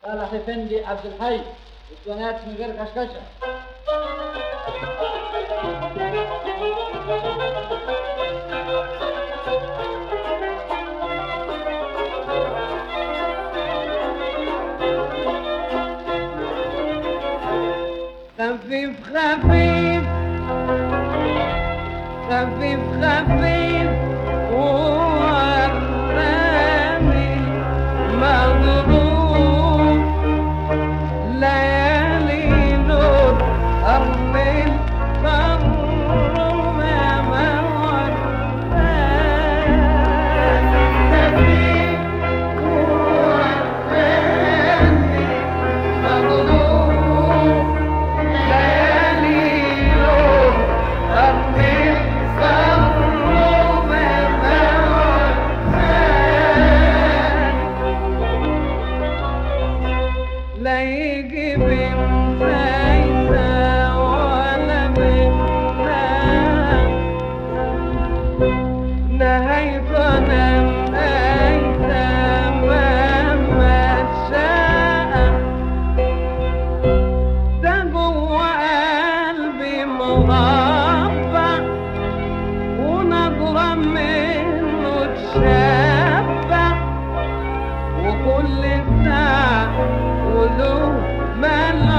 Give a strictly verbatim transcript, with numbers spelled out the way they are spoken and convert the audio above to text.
صالح افندي عبد الحي، البنات من غير كشكشه. خفيف خفيف خفيف خفيف وراني مضروب ليالي نور الليل مغروب يا موراني خفيف وراني مضروب ليالي نور الليل مغروب يا موراني لا يجي بمزايدة ولا بمزايدة نهايتنا نهايتها مهما تشاء ده جوا قلبي مربع ونظرة منه تشبع وكل ساعة وله مال